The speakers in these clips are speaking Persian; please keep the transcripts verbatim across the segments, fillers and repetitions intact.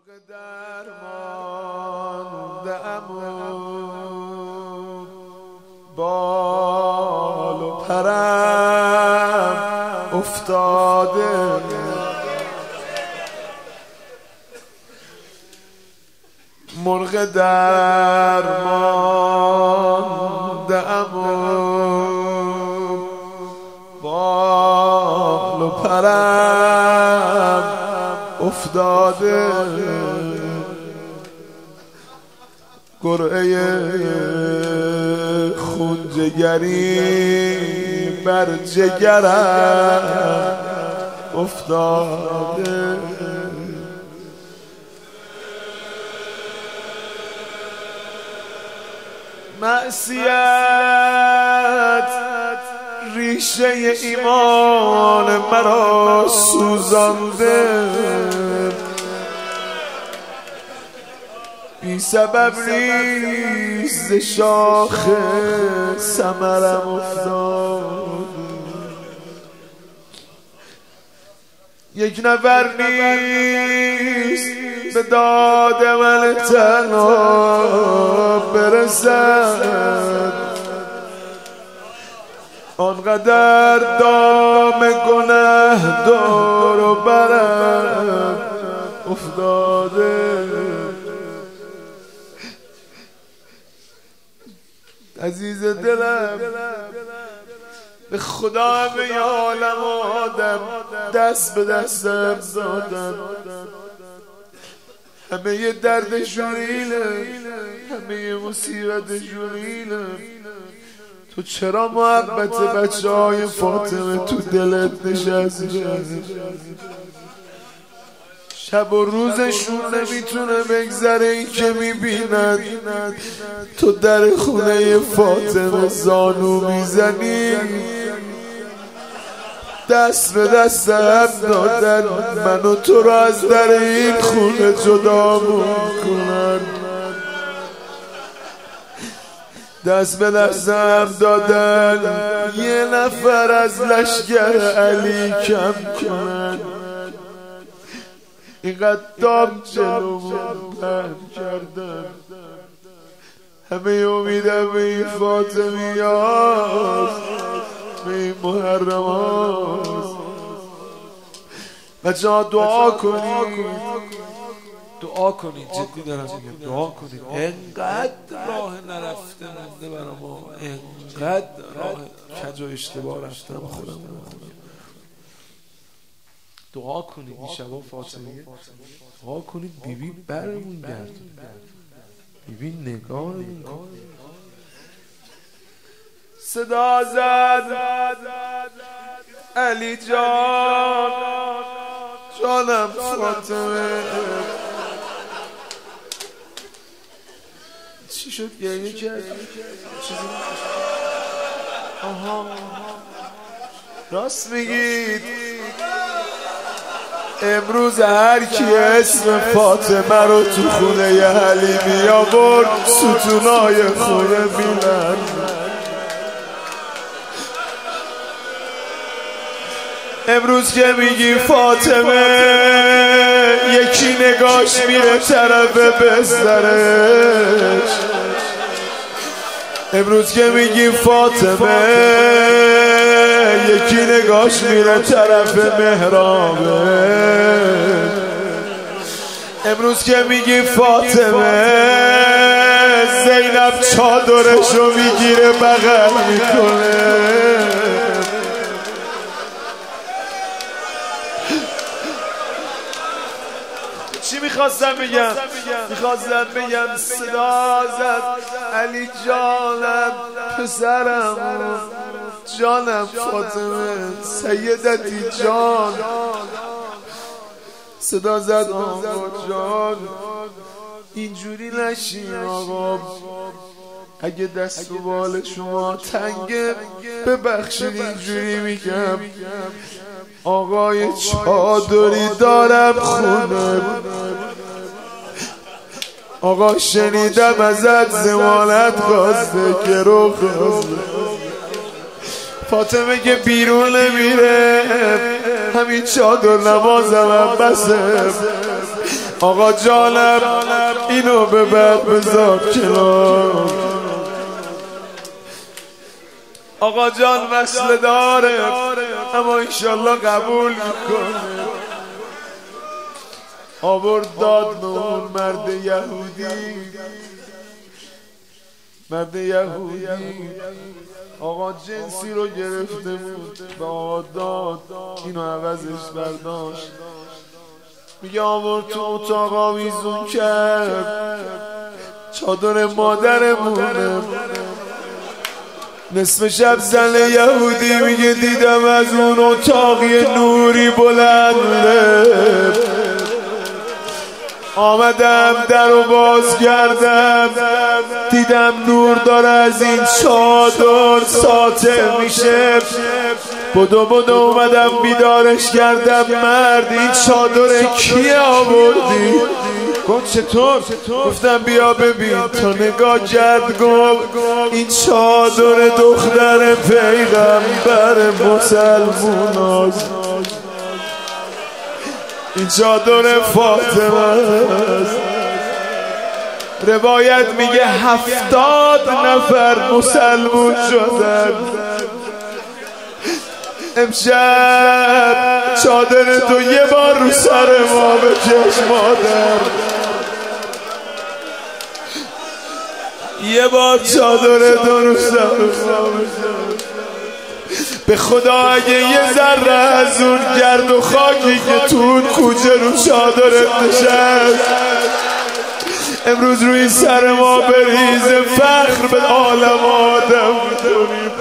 درمانده امون بال و پرم افتاده مرغ درمانده امون بال و پرم افتاده قرعه خون جگری بر جگرم افتاده معصیت ریشه ایمان مرا سوزانده بی سبب نیست شاخ ثمرم افتاد یک نفر نیست به داد من تنها برسد آنقدر دام گنه دور و برم افتاده عزیز دلم به خدا همه عالم آدم دست به دستم دادن همه یه درد شوریله همه یه مصیبت شوریله تو چرا محبت بچه های فاطمه تو دلت نشسته شب و روزشون نمیتونه بگذره این که میبیند تو در خونه فاطمه زانو میزنی دست به دست هم دادن منو تو را از در این خونه جدا میکنن دست به دست هم دادن یه نفر از لشکر علی کم کنن اینقدر دام جلو من کردن همه امیدم به این فاطمی هاست به این محرم هاست بچه ها دعا کنید دعا کنید جدی دارم میگم دعا کنید انقدر راه نرفته مونده برای ما انقدر راه کج و اشتباه رفتم خودم دعا کنید این شبا فاطمه دعا کنید بیبی برمون گرد بیبی نگاهمون صدا زد علی جان جانم فاطمه چی شد گریه کرد چیزی آها راست میگید امروز هر کی اسم فاطمه رو تو خونه علی می آورد ستونای خونه میلن امروز که میگی فاطمه یکی نگاش میره طرف بسترش امروز که میگی فاطمه یکی نگاش میره طرف محرابه امروز که میگی فاطمه زینب چادرشو میگیره بغل میکنه چی میخواستم بگم؟ میخواستم بگم صدا زد علی جانم پسرم جانم فاطمه سیدتی جان صدا زد آقا جان اینجوری نشین آقا اگه دست و بال شما تنگه ببخشید اینجوری میگم آقای چادری دارم خونه آقا شنیدم ازت ضمانت خواسته که رو خواسته فاطمه که بیرون نمیره همین چادر نمازم هم بسه آقا جانم اینو ببر بذار کنار. آقا جان مسئله داره اما انشالله قبول میکنه. آورد داد به اون مرد یهودی. مرد یهودی آقا جنسی رو گرفته بود به آقا داد، اینو عوضش برداشت. میگه آورد تو اتاق آویزون کرد، چادر مادرمونه. نصف شب زن یهودی میگه دیدم از اون اتاق یه نوری بلنده. آمدم در رو باز کردم، دیدم نور داره از این چادر ساطع میشه. بدو بدو اومدم بیدارش کردم. مرد این چادر کی آوردی؟ گفت چطور؟ گفتم بیا ببین. تا نگاه کرد گفت این چادر دختر پیغمبر مسلموناست، این چادر فاطمه است. روایت میگه هفتاد نفر مسلمون شدن. امشب چادر تو یه بار رو سر ما بکش مادر، یه بار چادر تو رو سر ما بکش. به خدا اگه یه ذره از اون گرد و خاکی که تو اون کوچه رو چادرت نشست امروز روی سر ما بریز، فخر به عالم آدم کنیم.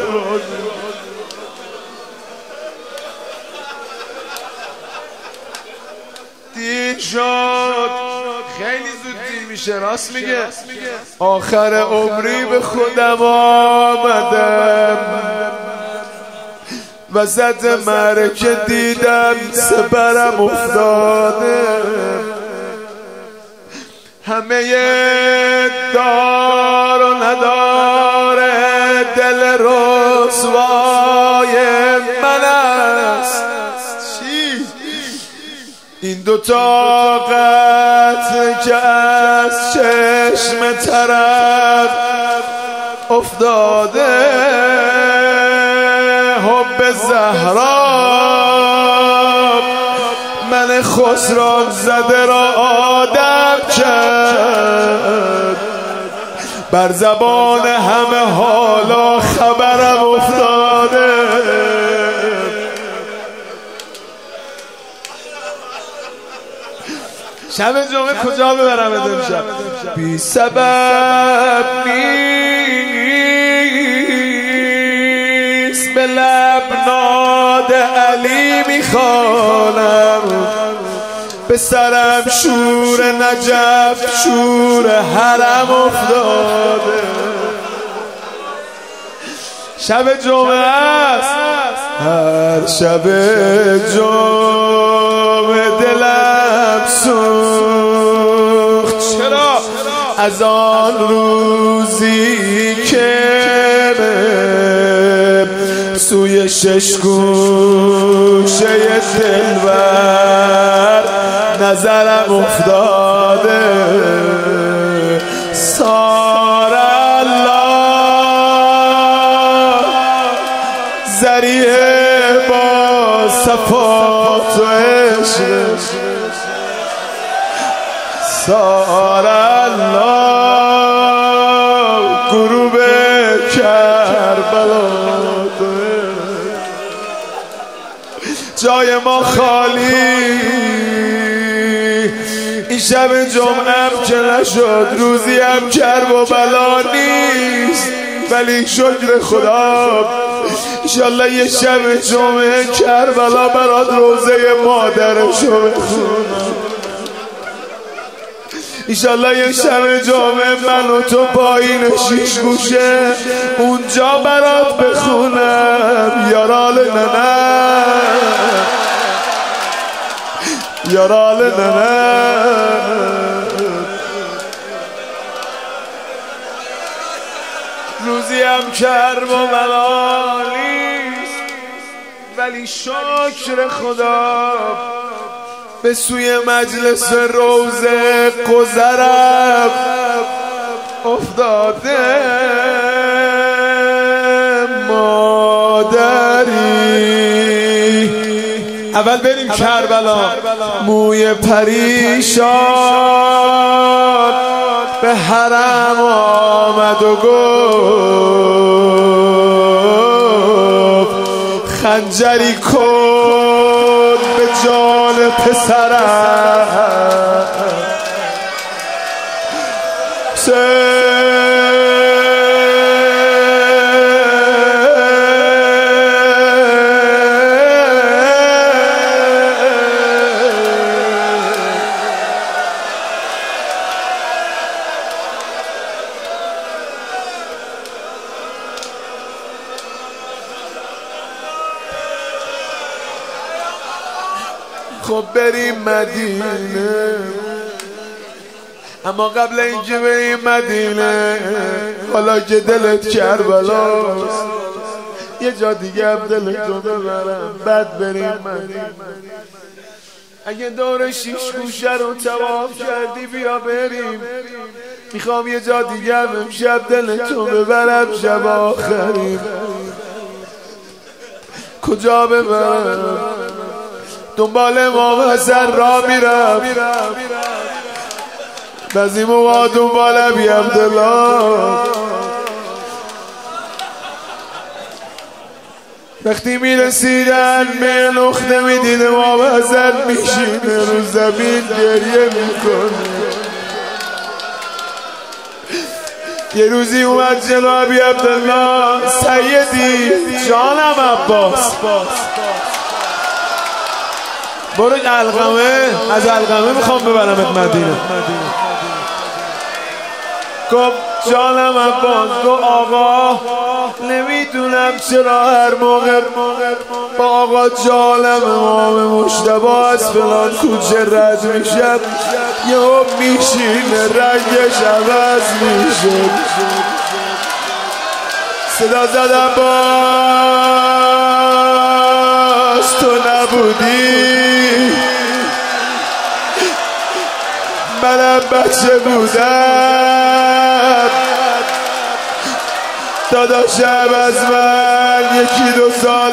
دیر شد، خیلی زود دیر میشه. راست میگه. آخر عمری به خودم آمدم، وسط معرکه دیدم سپرم افتاده. همه دار و نداره دل رسوای من است. چی؟ این دو طاقت که از چشم طرف افتاده، حب زهرا من خسران زده را آدم کرد. بر زبان همه حالا خبرم افتاده. شب جمعه کجا ببرم امشب؟ بی سبب نیست به لب ناد علی میخوانم، به سرم شور نجف شور حرم افتاده. شب جمعه است، هر شب جمعه دلم سوخت. چرا؟ از آن روزی که سوی شش گوشه دلبر نظرم افتاده. سار الله ذریعه با صفات و عشق، سار الله غروب کربلا. جای ما خالی، این شب جمعه که نشد، روزی هم کرب و بلا نیست، ولی شکر خدا انشالله یه شب جمعه کربلا برات روزه مادرشو بخونم. انشالله یه شب جمعه من و تو پایین شیش گوشه اونجا برات بخونم. یارال ننه یارال ننه روزی هم کرب و ملالیست، ولی شکر خدا به سوی مجلس روزه گذرم افتاده مادری. اول بریم کربلا. موی پریشان به حرم آمد و گفت خنجری کن به جان پسرم. خب بریم مدینه، اما قبل اینکه بریم مدینه حالا که دلت کربلاست یه جا دیگه هم دلتو ببرم بعد بریم مدینه. اگه دور شیش گوشه رو طواف کردی بیا بریم، میخوام یه جا دیگه هم امشب دلتو ببرم شب آخریم. کجا ببرم؟ دنبال امام حسن را میرم، بعضی موقع دنبال ابی عبدالله. وقتی میرسیدن به نقطه میدید امام حسن میشینه رو زمین گریه میکنه. یه روزی اومد جلو ابی عبدالله، سیدی جانم عباس برو علقمه، از علقمه میخوام ببرمت مدینه. گفت جانم عباس. گفت آقا نمیدونم چرا هر موقع با آقا جانم امام مجتبی از فلان کوچه رد میشم یهو میشینه رنگش عوض میشه. صدا زدم باز تو نبودی، منم بچه بودم، داداشم از من یکی دو سال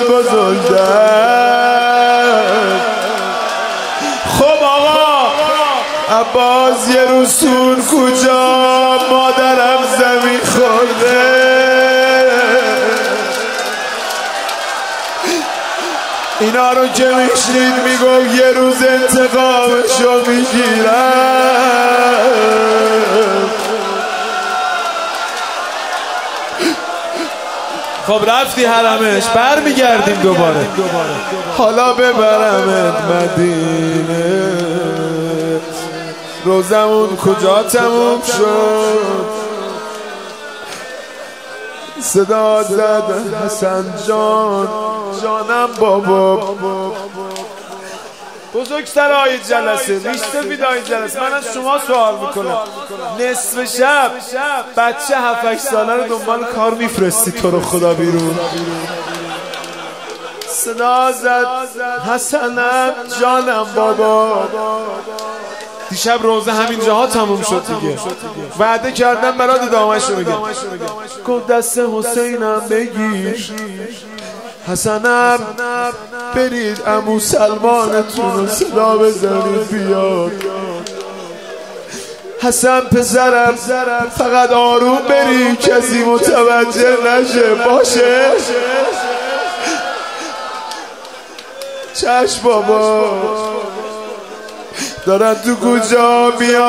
بزرگتر. خب آقا عباس یه روزون کجا مادرم زمین خورده، اینا رو که میشنید میگم یه روز انتقامشو میگیرم. خب رفتی حرمش، بر میگردیم دوباره. حالا ببرمت مدینه، روزمون کجا تموم شد؟ صدا زد حسن جان جانم بابا. بزرگترهای جلسه ریشته بیدای جلسه، من از شما سوال میکنم، نصف شب بچه هفت هشت ساله رو دنبال کار میفرستی تو رو خدا بیرون؟ صدا زد حسنم جانم بابا. دیشب روزه همین جاها تموم شد دیگه، وعده کردم برات دامش رو بگم. گفت دست حسینم بگیر، حسنم برید عمو سلمانتون رو صدا بزنید بیاد. حسن پسرم فقط آروم بری کسی متوجه نشه باشه. چشم بابا. دارن تو کجا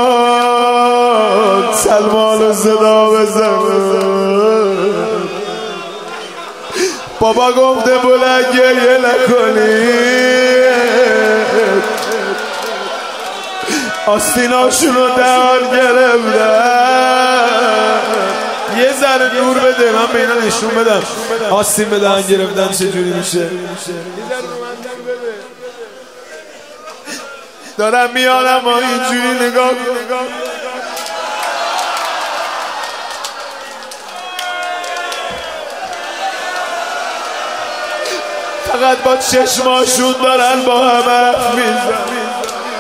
میاد سلمان رو صدا بزنه. بابا گفته بلند گریه نکنید، آستیناشون رو دهان گرفتن. یه ذره نور بده من به اینا نشون بدم آستین به دهان گرفتن چجوری میشه. دارم میارم ما اینجوری نگاه کن. فقط با چشماشون دارن با هم حرف میزنن.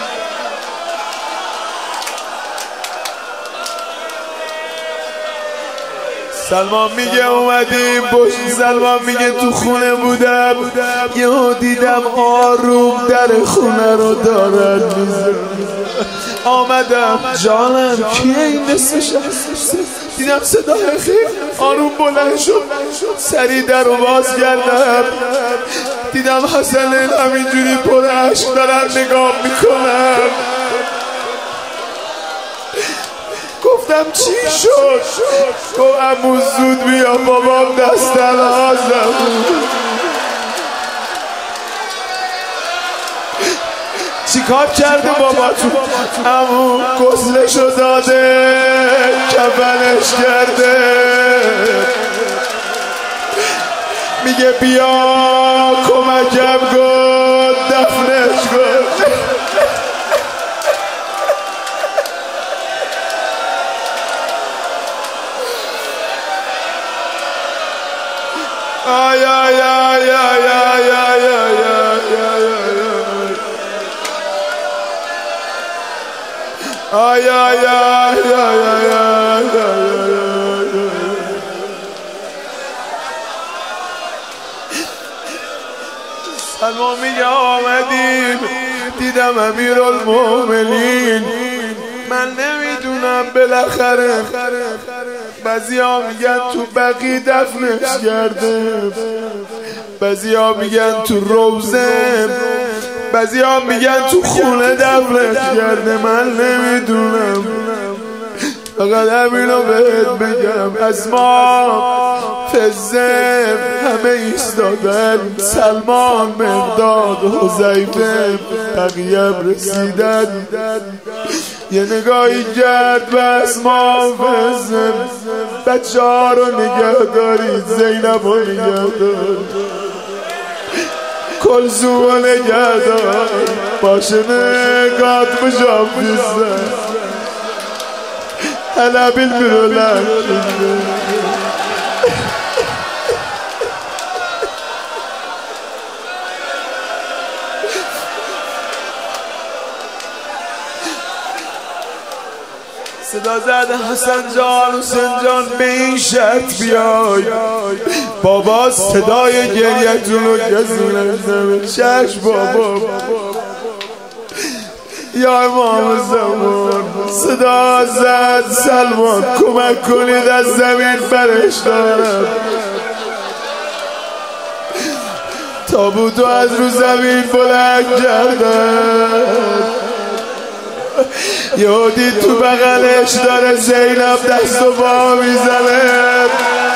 سلمان میگه اومدیم پشت سلمان میگه تو خونه بودم یهو دیدم آروم در خونه رو دارن میزن آمدم جانم کیه این نصف شب دیدم صدای خیلی آروم بلند شد سری در رو باز کردم دیدم حسنین همینجوری پر عشق دارن نگاه میکنم گفتم چی شد؟ گفت عمو زود بیا بابام دست الازم چی کار کرده بابا تو؟ عمو غسلشو داده کفنش کرده میگه بیا کمکم کن دفنش کن آی آی آی آی آی آی آی آی آی سلمان میگه آمدیم دیدم امیرالمومنین من نمیدونم بالاخره بعضی ها میگن تو بقی دفنش کرده بعضی ها میگن تو روزه بعضی ها میگن تو خونه دفنش کرده من نمیدونم فقط همینو بهت بگم اسما فزه همه ایستادن سلمان مقداد حذیفه بقیه رسیدن یه نگاهی کرد به اسما فزه بچه ها رو نگه دارید زینب رو نگه دارید کلثوم رو نگه دارید باشه نگات مشافیزه هلا بالمرولان صدا زد حسن جان حسین جان به این شرط بیای بابا صدای گریتون رو کسی نشنوه چشم بابا یا امام زمان صدا زد سلمان کمک کنید از زمین برش دارم تابوتو از رو زمین بلند کردن یهو دید تو بغلش داره زینب دست و پا میزنه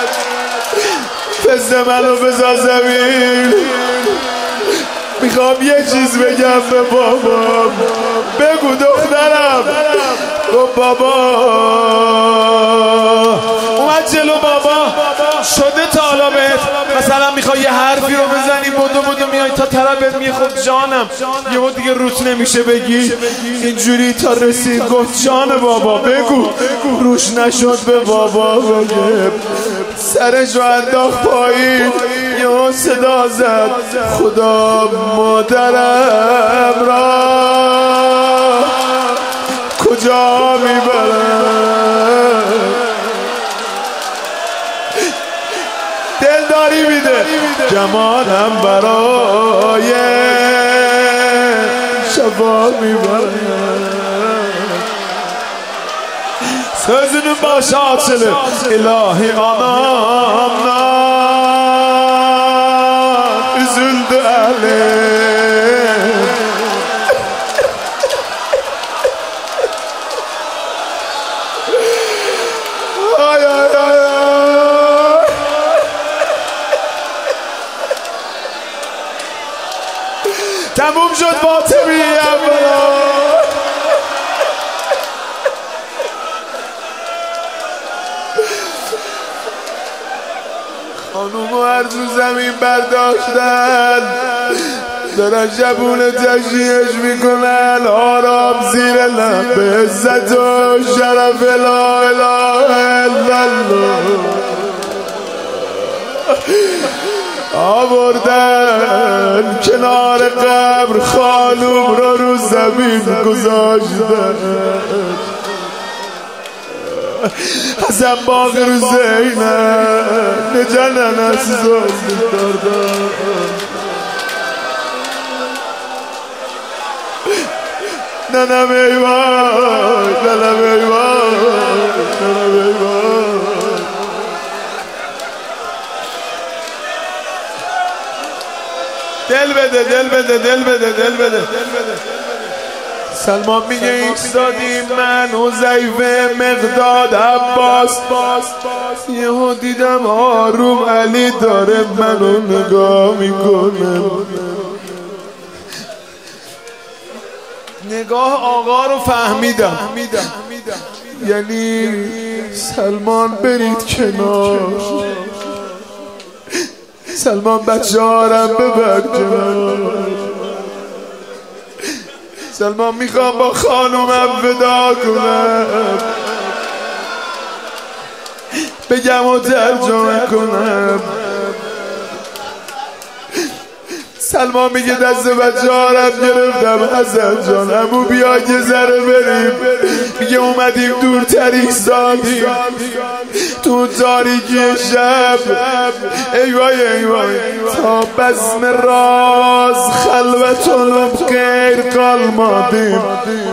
فزه منو بذار زمین میخوام یه چیز بگم به بابام بگو دخترم گفت بابا اومد جلو بابا شده تا حالا بهت مثلا میخوای یه حرفی رو بزنی بودو بودو میای تا طرفت میخوب جانم یهو دیگه روت نمیشه بگی اینجوری تا رسید گفت جان بابا بگو روش نشد به بابا بگه سرش رو انداخت پایین یهو صدا زد خدا مادرم را کجا میبرم دلداری میده جمالم برای شفا میبرم sözünün başı açılır ilahi anamdan üzüldü elim ay ay ay تموم شد فاطمی اولا خانومو هر رو زمین برداشتن دارن جبون تشریحش میکنن آرام زیر لب به عزت و شرف لا اله الا الله آوردن کنار قبر خانوم رو رو زمین گذاشتن حسن باقر و زینب نجنن از زوزی دردن ننم ایوان ننم ایوان ننم ایوان دل بده دل بده دل بده دل بده سلمان میگه ایستادیم من حذیفه مقداد عباس یهو دیدم آروم علی داره منو نگاه میکنه نگاه آقا رو فهمیدم یعنی سلمان برید کنار سلمان بچه هارم ببر کنار سلمان میخوام با خانومم ودا کنم بگم و ترجمه کنم سلمان میگه دست بچه هارم گرفتم حسن جان امو بیا یه ذره بریم میگه اومدیم دورتر ایستادیم تو تاریکی شب ای وای ای وای تا بزم راز خلوتون غیر قلمادیم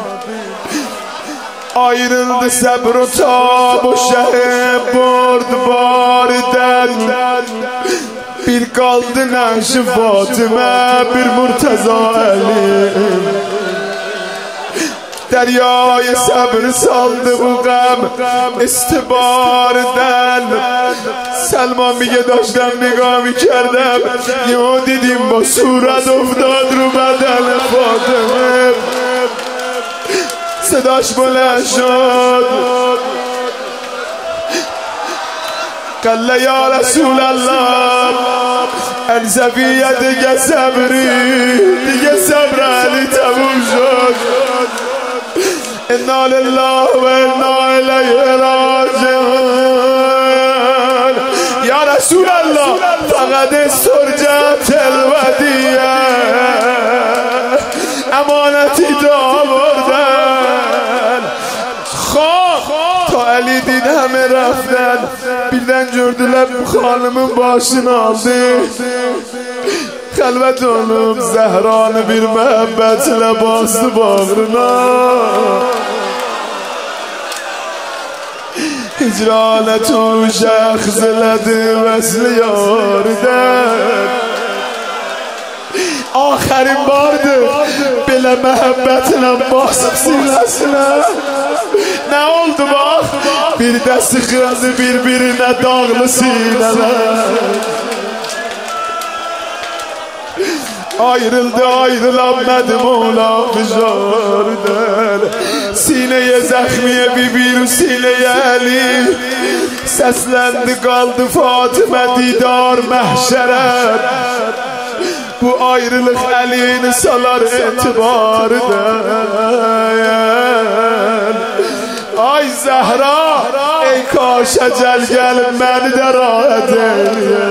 ayrıldı sabr و تاب و شه برد باردن bir kaldı Naşı Fatıma bir Murtaza Ali deryای صبر saldı bu غم استباردن سلمان میگه داشتم نگاه میکردم یهو دیدیم با صورت افتاد رو بدن فاطمه صداش بلند شد قال یا رسول الله انزفیه دیگه صبری دیگه صبر علی تموم شد انا لله و انا الیه راجعون یا رسول الله فقط سرجت الودیه امانتی داوردن خواه تا علی دید همه رفتن birden gördüler bu hanımın başını aldı خلوت olup Zehran'ı bir muhabbetle bastı bağrına hicranetü şehzledi vesli yariden آخرین bardı belə məhəbbətinlə basıb siləsinə nə oldu bax bir də sıxıldı bir-birinə dağlı sinələr ayrıldı ayrılanmadı Mola müjardən sineye zəxmiyə bibir sineye əli səsləndi qaldı Fatimə didar məhşərə bu ayrılık elini salar etibardan ay Zehra ey kaş ecel gelip beni de rahat eyle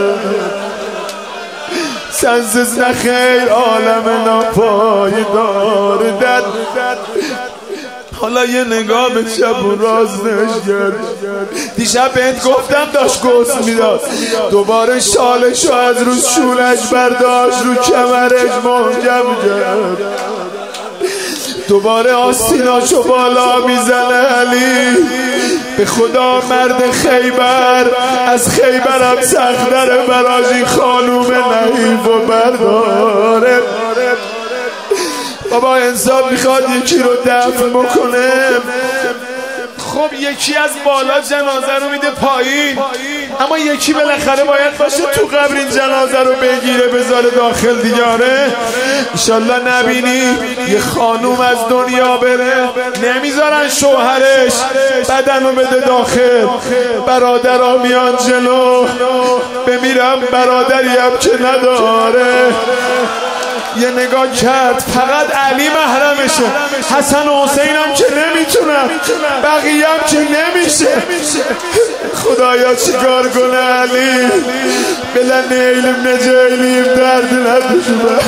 sensiz ne خیر عالم ناپایدار حالا یه نگاه به چپ و راستش کرد دیشب بهت گفتم داشت گوز میداد دوباره شالشو از رو شولش برداشت رو کمرش محکم کرد دوباره آستیناشو بالا میزنه علی به خدا مرد خیبر از خیبرم سختره براش این خانوم نحیف و برداره بابا انسان میخواد یکی رو دفن بکنه خب یکی از بالا جنازه رو میده پایین اما یکی بالاخره باید باشه تو قبر این جنازه رو بگیره بذاره داخل دیگاره انشالله نبینی یه خانوم از دنیا بره نمیذارن شوهرش بدن رو بده داخل برادرها میان جلو بمیرم برادری هم که نداره یه نگاه کرد فقط علی محرمشه حسن و حسین هم که نمیتونن بقیه هم که نمیشه خدایا چیکار کنه علی بلا نیلیم نجیلیم درد نداشم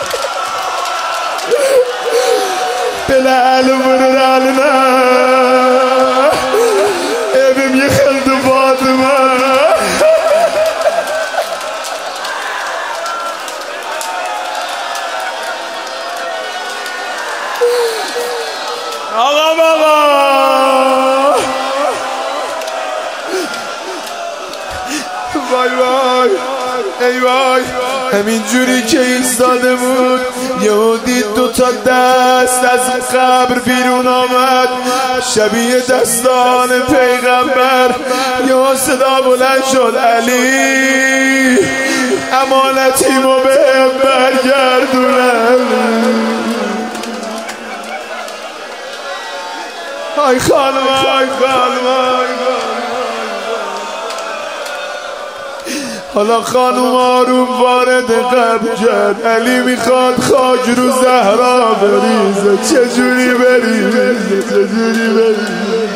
بلا علم رو رالنا آقا بابا وای وای ای وای همین جوری که ایستاده بود یهو دید دوتا دست از قبر بیرون آمد شبیه دستان پیغمبر. یهو صدا بلند شد علی امانتیمو بهم برگردونم. آی خانم آی خانم حالا خانوم آروم وارد قبر کرد. علی میخواد خاک رو زهرا بریزه. چجوری بریزه چجوری بریزه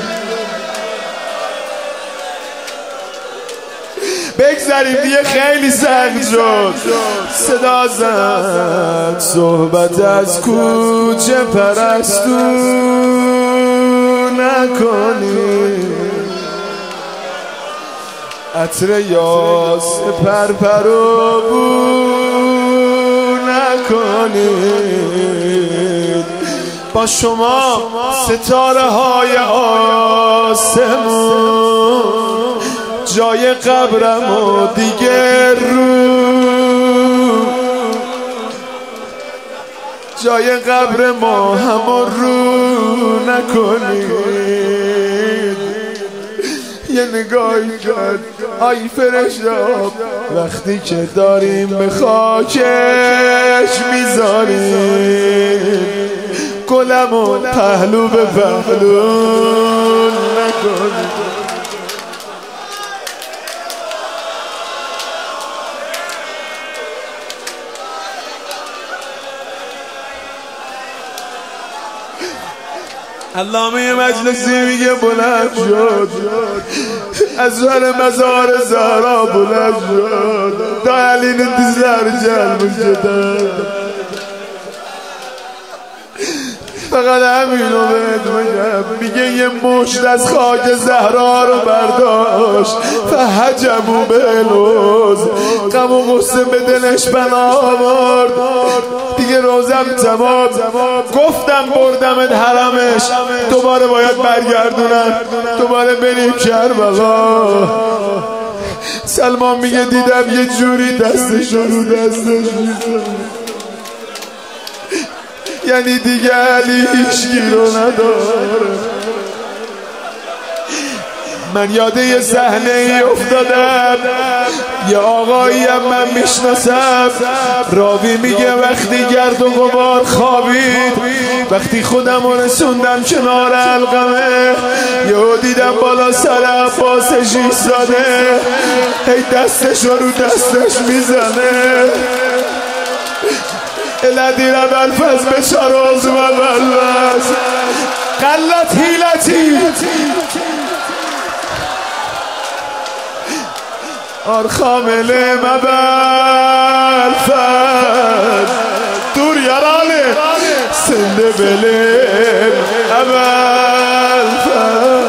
بگذاریم دیگه خیلی سخت شد. صدا زد صحبت از کوچه پرستو نکنی عطر یاس پرپرو بو نکنید با شما ستاره های آسمون جای قبرم و دیگر رو جای قبر ما همون رو نکنید. یه نگاهی کرد آی فرشتاب وقتی که داریم به خاکش میذاریم گلم و پهلو به پهلو نکنید. علامه مجلسی میگه بلند شد از ور مزار زهرا بلند شد تا علی انتظار جلب شده. فقط همینو بهت میگم میگه یه مشت از خاک زهرا رو برداشت فحجبو بلوز غم و غصه به دلش بنا آورد. دیگه روزم تمام گفتم بردمت حرمش دوباره باید برگردونم دوباره بریم کربلا. سلمان میگه دیدم یه جوری دستش رو دستش میزن یعنی دیگه علی هیچکی رو نداره. من یاده یه صحنه ای افتادم یه آقایی هم من میشناسم راوی میگه وقتی گرد و غبار خوابید وقتی خودم رو رسوندم کنار علقمه یهو دیدم بالا سر عباسش ایستاده هی دستش رو دستش میزنه الادی رب الفز بشاروز و بلوز قلت حیلتی آر خامل مبلفز دور یرانه سنده بلیم مبلفز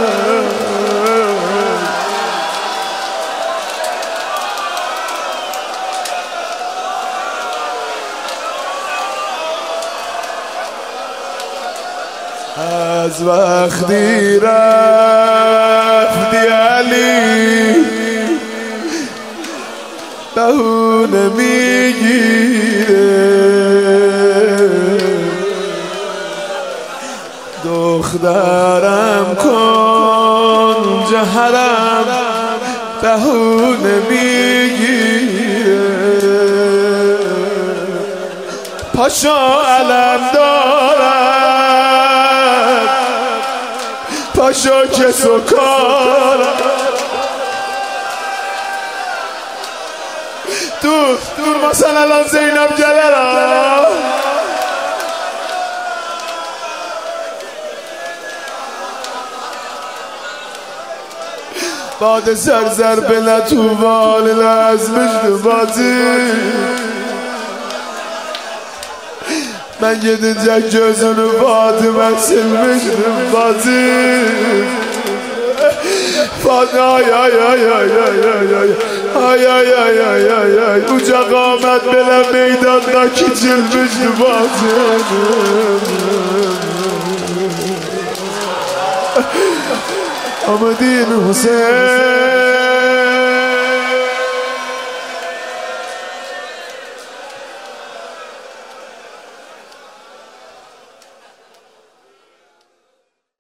از وقتی رفتی علی بهونه میگیره دخترم کن جهرم بهونه میگیره پاشا علم دارد پاشا کس و کارم دور دور مثلا الان زینب جلرا بعد سرزر بلا توبال لازمش نبازی من یه دنجک جزونو فاطمه سلمش نبازی فاطمه آی آی آی آی آی آی آی آی آی آی آی آی اوجا قامت بلا میدان ناکی جلمش نبازی آمدین حسین